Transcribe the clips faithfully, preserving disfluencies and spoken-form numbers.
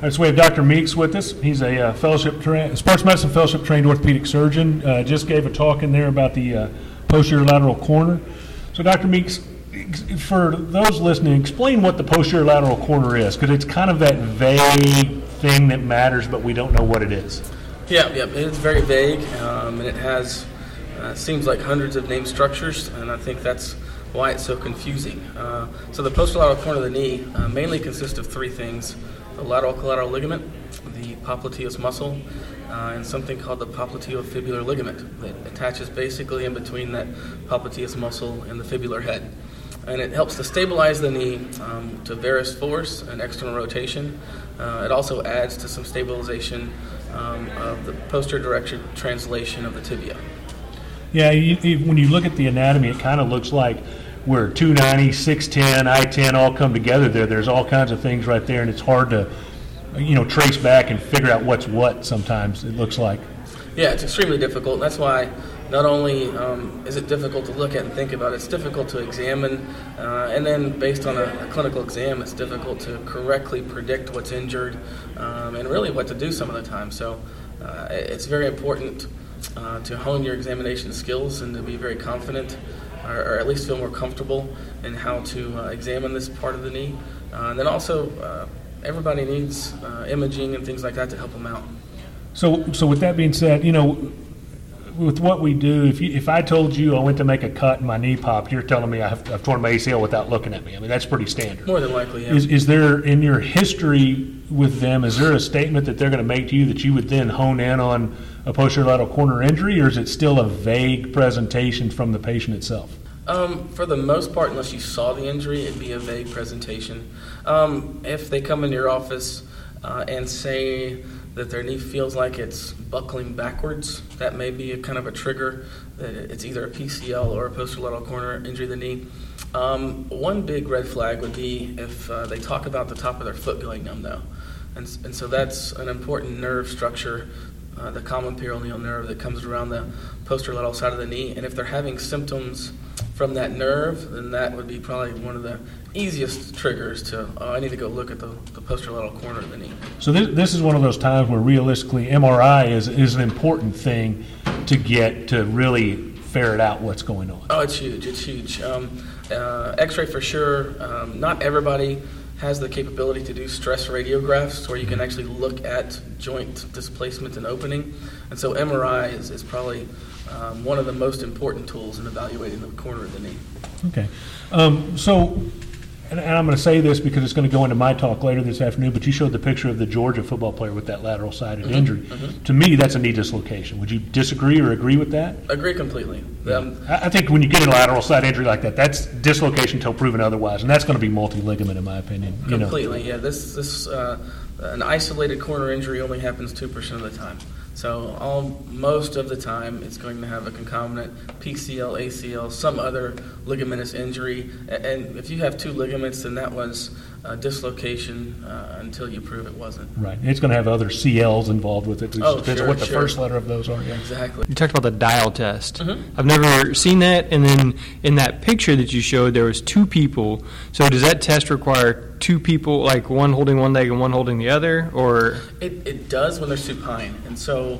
All right, so we have Doctor Meeks with us. He's a uh, fellowship tra- sports medicine fellowship trained orthopedic surgeon. Uh, just gave a talk in there about the uh, posterior lateral corner. So, Doctor Meeks, for those listening, explain what the posterior lateral corner is, because it's kind of that vague thing that matters, but we don't know what it is. Yeah, yeah, it's very vague, um, and it has uh, seems like hundreds of name structures, and I think that's why it's so confusing. Uh, so the posterior lateral corner of the knee uh, mainly consists of three things: the lateral collateral ligament, the popliteus muscle, uh, and something called the popliteofibular ligament that attaches basically in between that popliteus muscle and the fibular head. And it helps to stabilize the knee um, to varus force and external rotation. Uh, it also adds to some stabilization um, of the posterior direction translation of the tibia. Yeah, you, you, when you look at the anatomy, it kind of looks like where two ninety, six ten, I ten all come together there. There's all kinds of things right there, and it's hard to, you know, trace back and figure out what's what sometimes, it looks like. Yeah, it's extremely difficult. That's why not only um, is it difficult to look at and think about, it's difficult to examine, uh, and then based on a, a clinical exam, it's difficult to correctly predict what's injured um, and really what to do some of the time. So uh, it's very important uh, to hone your examination skills and to be very confident, or, or at least feel more comfortable in how to uh, examine this part of the knee. Uh, and then also, uh, everybody needs uh, imaging and things like that to help them out. So, so with that being said, you know, with what we do, if you, if I told you I went to make a cut and my knee popped, you're telling me I've, I've torn my A C L without looking at me. I mean, that's pretty standard. More than likely, yeah. Is, is there, in your history with them, is there a statement that they're going to make to you that you would then hone in on a posterior lateral corner injury, or is it still a vague presentation from the patient itself? Um, for the most part, unless you saw the injury, it'd be a vague presentation. Um, if they come into your office uh, and say that their knee feels like it's buckling backwards, that may be a kind of a trigger that it's either a P C L or a posterior lateral corner injury of the knee. Um, one big red flag would be if uh, they talk about the top of their foot going numb, though. And, and so that's an important nerve structure, uh, the common peroneal nerve that comes around the posterior lateral side of the knee. And if they're having symptoms from that nerve, then that would be probably one of the easiest triggers to, oh, I need to go look at the, the posterior lateral corner of the knee. So this, this is one of those times where realistically M R I is, is an important thing to get to really ferret out what's going on. Oh, it's huge. It's huge. Um, uh, X-ray for sure. Um, not everybody has the capability to do stress radiographs where you can actually look at joint displacement and opening. And so M R I is, is probably um, one of the most important tools in evaluating the corner of the knee. Okay. Um, so, and, and I'm going to say this because it's going to go into my talk later this afternoon, but you showed the picture of the Georgia football player with that lateral-sided Mm-hmm. injury. Mm-hmm. To me, that's a knee dislocation. Would you disagree or agree with that? Agree completely. Um, I I think when you get a lateral side injury like that, that's dislocation until proven otherwise, and that's going to be multi-ligament in my opinion. You know. Completely, yeah. This this uh, an isolated corner injury only happens two percent of the time. So all most of the time, it's going to have a concomitant P C L, A C L, some other ligamentous injury. And if you have two ligaments, then that was a dislocation uh, until you prove it wasn't. Right. It's going to have other C Ls involved with it. It Oh, depends sure, on what the sure. first letter of those are. Yeah. Exactly. You talked about the dial test. Mm-hmm. I've never seen that, and then in that picture that you showed, there was two people. So does that test require two people, like one holding one leg and one holding the other, or? It, it does when they're supine. And so,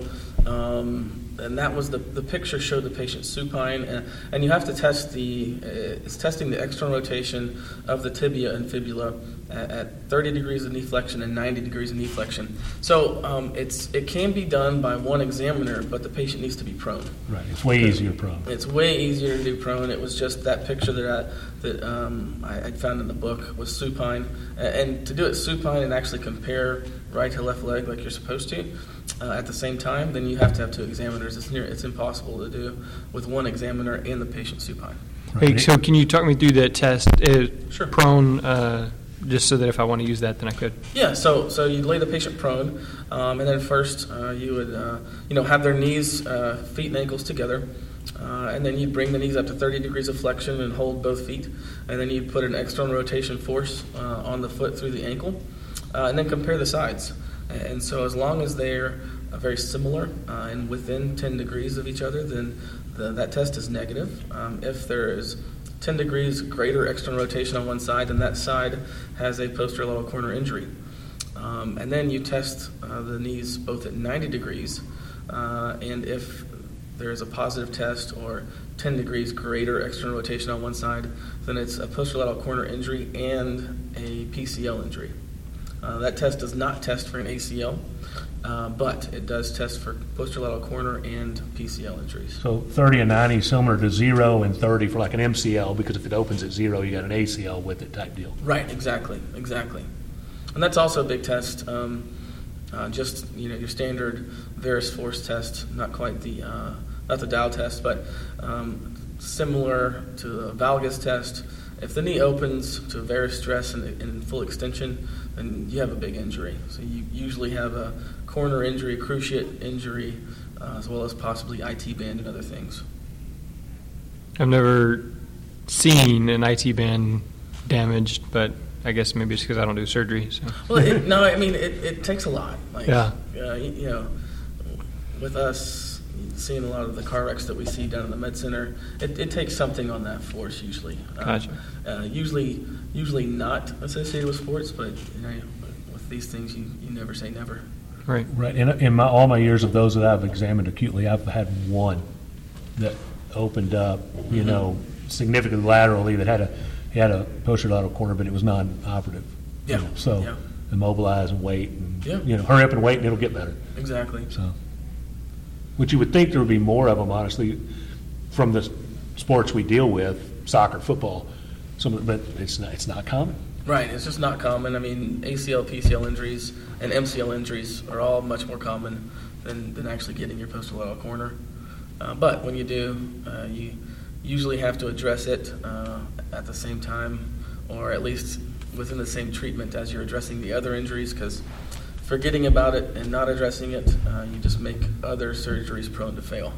um, and that was the, the picture showed the patient supine, and, and you have to test the, uh, it's testing the external rotation of the tibia and fibula at, at thirty degrees of knee flexion and ninety degrees of knee flexion. So um, it's it can be done by one examiner, but the patient needs to be prone. Right. It's way easier prone. It's way easier to do prone. It was just that picture that I, that um, I, I found in the book was supine, and, and to do it supine and actually compare right to left leg like you're supposed to uh, at the same time, then you have to have two examiners. It's near it's impossible to do with one examiner and the patient supine. Right. Hey, so can you talk me through that test? Uh, Sure. Prone, uh, just so that if I want to use that, then I could. Yeah, so so you lay the patient prone, um, and then first uh, you would uh, you know have their knees, uh, feet and ankles together, uh, and then you'd bring the knees up to thirty degrees of flexion and hold both feet, and then you'd put an external rotation force uh, on the foot through the ankle, uh, and then compare the sides. And so as long as they're uh, very similar uh, and within ten degrees of each other, then the, that test is negative. Um, if there is ten degrees greater external rotation on one side, then that side has a posterior lateral corner injury. Uh, Um, and then you test uh, the knees both at ninety degrees, uh, and if there is a positive test or ten degrees greater external rotation on one side, then it's a posterolateral corner injury and a P C L injury. Uh, that test does not test for an A C L, uh, but it does test for posterolateral corner and P C L injuries. So thirty and ninety is similar to zero and thirty for like an M C L, because if it opens at zero, you got an A C L with it type deal. Right, exactly, exactly. And that's also a big test. Um, uh, just you know your standard varus force test, not quite the uh, not the Dow test, but um, similar to the valgus test. If the knee opens to varus stress and in full extension, then you have a big injury. So you usually have a corner injury, cruciate injury, uh, as well as possibly I T band and other things. I've never seen an I T band damaged, but I guess maybe it's because I don't do surgery. So. Well, it, no, I mean, it, it takes a lot. Like, Yeah. Uh, you, you know, with us seeing a lot of the car wrecks that we see down in the med center, it, it takes something on that force usually. Uh, Gotcha. Uh, usually, usually not associated with sports, but you know, with these things, you, you never say never. Right. Right. In, in my, all my years of those that I've examined acutely, I've had one that opened up, you Mhm. know, significantly laterally, that had a he had a posterolateral corner, but it was non-operative. Yeah. You know, so Yeah. immobilize and wait, and Yeah. you know, hurry up and wait, and it'll get better. Exactly. So, which you would think there would be more of them, honestly, from the s- sports we deal with, soccer, football. Some, of- but it's not, it's not common. Right. It's just not common. I mean, A C L, P C L injuries, and M C L injuries are all much more common than, than actually getting your posterolateral corner. Uh, but when you do, uh, you usually have to address it uh, at the same time, or at least within the same treatment as you're addressing the other injuries, because forgetting about it and not addressing it, uh, you just make other surgeries prone to fail.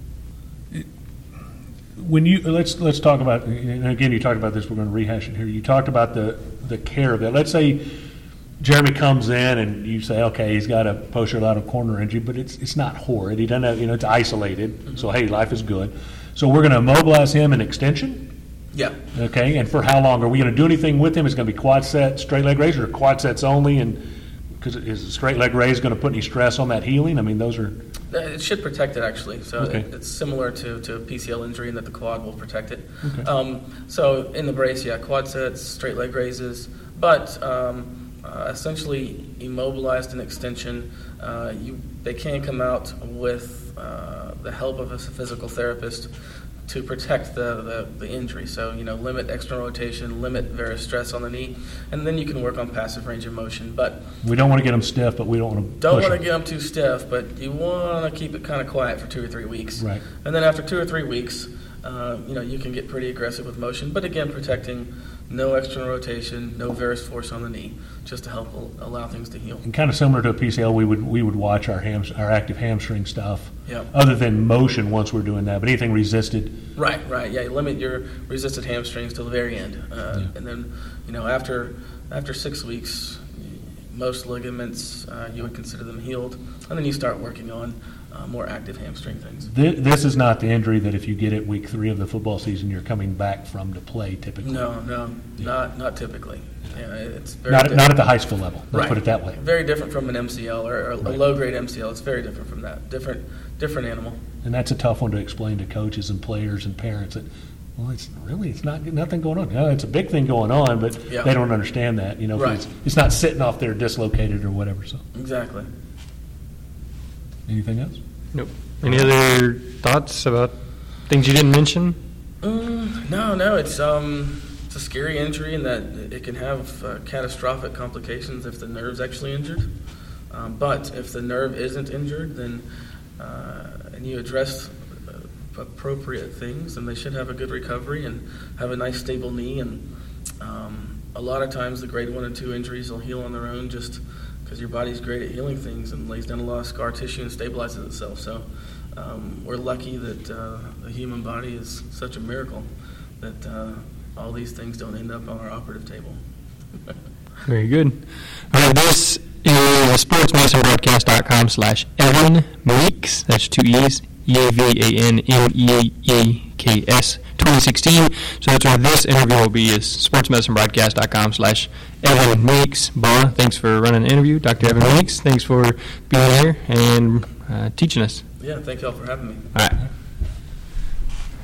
When you let's let's talk about, and again, you talked about this. We're going to rehash it here. You talked about the the care of it. Let's say Jeremy comes in and you say, okay, he's got a posterolateral corner injury, but it's it's not horrid. He doesn't have, you know, it's isolated. Mm-hmm. So hey, life is good. So we're going to immobilize him in extension. Yeah. Okay, and for how long? Are we going to do anything with him? Is it going to be quad set, straight leg raise, or quad sets only? And because is the straight leg raise going to put any stress on that healing? I mean, those are. It should protect it, actually. So Okay. it, it's similar to, to a P C L injury in that the quad will protect it. Okay. Um, so in the brace, yeah, quad sets, straight leg raises, but um, uh, essentially immobilized in extension. Uh, you, they can come out with uh, the help of a physical therapist to protect the, the, the injury. So, you know, limit external rotation, limit varus stress on the knee, and then you can work on passive range of motion. But We don't want to get them stiff, but we don't want to don't push want to them. get them too stiff, but you want to keep it kind of quiet for two or three weeks. Right. And then after two or three weeks, uh, you know, you can get pretty aggressive with motion, but again, protecting no external rotation, no varus force on the knee, just to help al- allow things to heal. And kind of similar to a P C L, we would we would watch our hams, our active hamstring stuff. Yeah. Other than motion, once we're doing that, but anything resisted. Right, right. Yeah, you limit your resisted hamstrings till the very end, uh, Yeah. and then, you know, after after six weeks, most ligaments uh, you would consider them healed, and then you start working on uh, more active hamstring things. This, this is not the injury that if you get it week three of the football season, you're coming back from to play typically. No, no, not not typically. Yeah, it's very Not, different. not at the high school level. Let's Right. put it that way. Very different from an M C L or, or a Right. low grade M C L. It's very different from that. Different different animal. And that's a tough one to explain to coaches and players and parents that, well, it's really, it's not, nothing going on. Yeah, it's a big thing going on, but Yeah. they don't understand that, you know, 'cause Right. it's, it's not sitting off there dislocated or whatever, so. Exactly. Anything else? Nope. Any other thoughts about things you didn't mention? Mm, no, no. It's um, it's a scary injury in that it can have uh, catastrophic complications if the nerve's actually injured. Um, but if the nerve isn't injured, then uh, and you address uh, appropriate things, then they should have a good recovery and have a nice stable knee. And um, a lot of times, the grade one and two injuries will heal on their own just because your body's great at healing things and lays down a lot of scar tissue and stabilizes itself. So um, we're lucky that uh, the human body is such a miracle that uh, all these things don't end up on our operative table. Very good. All right, this is sportsmedicinebroadcast.com slash Evan Meeks. That's two E's. E A V A N M E E K S. twenty sixteen. So that's where this interview will be, is sportsmedicinebroadcast.com slash Evan Meeks. Boa, thanks for running the interview. Doctor Evan Meeks, thanks for being here and uh, teaching us. Yeah, thank y'all for having me. All right.